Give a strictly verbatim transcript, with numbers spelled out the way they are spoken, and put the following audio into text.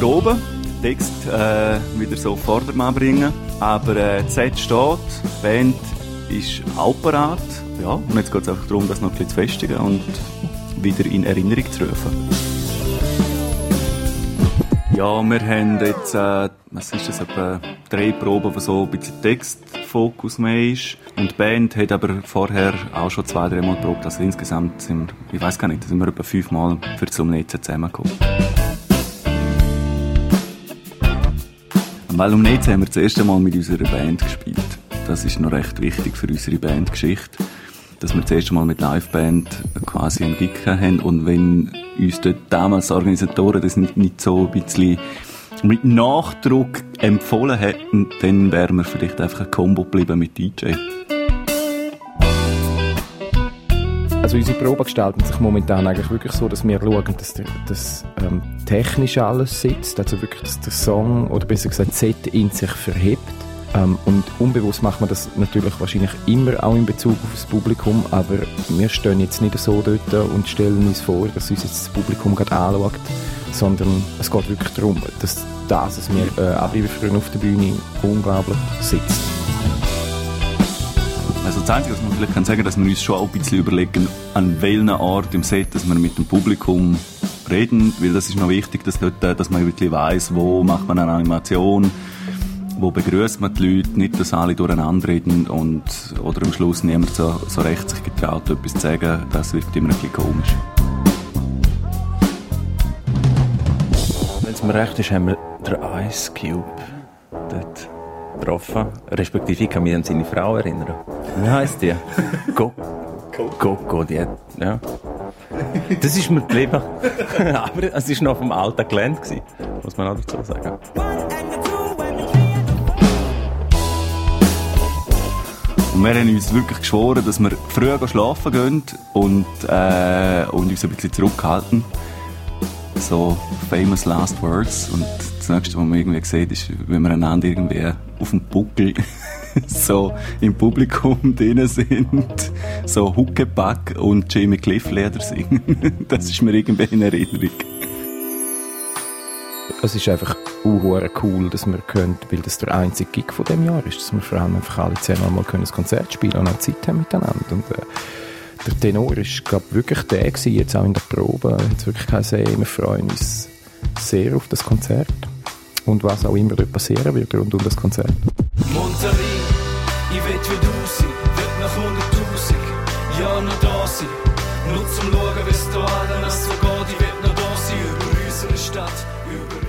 proben, den Text äh, wieder so auf Vordermann bringen. Aber äh, das Set steht, die Band ist auch parat. Ja, und jetzt geht es einfach darum, das noch ein bisschen zu festigen und wieder in Erinnerung zu rufen. Ja, wir haben jetzt, äh, was ist das, etwa drei Proben, wo so ein bisschen Textfokus mehr ist. Und die Band hat aber vorher auch schon zwei, drei Mal geprobt. Also insgesamt sind wir, ich weiss gar nicht, sind wir etwa fünf Mal für zum Netz zusammengekommen. Weil um Netz haben wir das erste Mal mit unserer Band gespielt. Das ist noch recht wichtig für unsere Bandgeschichte, dass wir das erste Mal mit Liveband quasi einen Gig haben. Und wenn uns dort damals Organisatoren das nicht, nicht so ein bisschen mit Nachdruck empfohlen hätten, dann wären wir vielleicht einfach ein Combo geblieben mit D J. Also unsere Proben gestalten sich momentan eigentlich wirklich so, dass wir schauen, dass das, das ähm, technisch alles sitzt, also wirklich, dass der Song, oder besser gesagt das Set in sich verhebt. Ähm, und unbewusst macht man das natürlich wahrscheinlich immer auch in Bezug auf das Publikum, aber wir stehen jetzt nicht so dort und stellen uns vor, dass uns jetzt das Publikum gerade anschaut, sondern es geht wirklich darum, dass das, was wir äh, abliefern auf der Bühne, unglaublich sitzt. Also das Einzige, was man vielleicht kann sagen, dass wir uns schon auch ein bisschen überlegen, an welcher Art im Set, dass wir mit dem Publikum reden, weil das ist noch wichtig, dass, dort, dass man wirklich weiss, wo macht man eine Animation, wo begrüßt man die Leute, nicht, dass alle durcheinander reden und, oder am Schluss niemand so, so recht sich getraut, etwas zu sagen, das wirkt immer ein bisschen komisch. Wenn es mir recht ist, haben wir den Ice Cube dort getroffen. Respektive, ich kann mich an seine Frau erinnern. Wie heisst die? Coco. Coco, die hat, ja. Das ist mir geblieben. Aber es war noch vom alten Gelände, muss man auch dazu sagen. Und wir haben uns wirklich geschworen, dass wir früh schlafen gehen und, äh, und uns ein bisschen zurückhalten. So famous last words. Und das nächste, was man irgendwie sieht, ist, wenn wir einander irgendwie auf dem Buckel so im Publikum drin sind, so Huckepack und Jimmy Cliff Lieder singen. Das ist mir irgendwie in Erinnerung. Es ist einfach unhuere cool, dass wir können, weil das der einzige Gig von dem Jahr ist, dass wir vor allem einfach alle zehnmal mal ein Konzert spielen und auch Zeit haben miteinander. Und, äh, der Tenor ist, glaube ich, wirklich der gewesen, jetzt auch in der Probe. Jetzt wirklich kann ich sagen, wir freuen uns sehr auf das Konzert und was auch immer dort passieren wird rund um das Konzert. Monterey, ich will wie du sein, wird nach hunderttausend Jahren noch da sein. Nur zum Schauen, wie es da alles so geht, ich will noch da sein, über unsere Stadt, über